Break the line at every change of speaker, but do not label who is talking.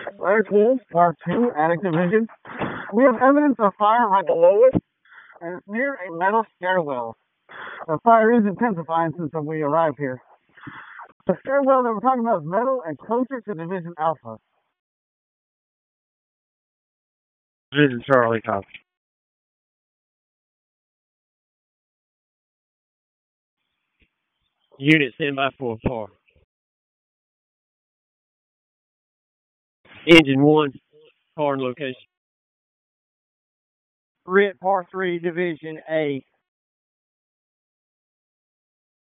Fire Tools, Part 2, Attic Division. We have evidence of fire right below us, and it's near a metal stairwell. The fire is intensifying since we arrived here. The stairwell that we're talking about is metal and closer to Division Alpha.
Division Charlie, copy. Unit stand by for par. Engine 1, car and location.
RIT Par 3, Division A.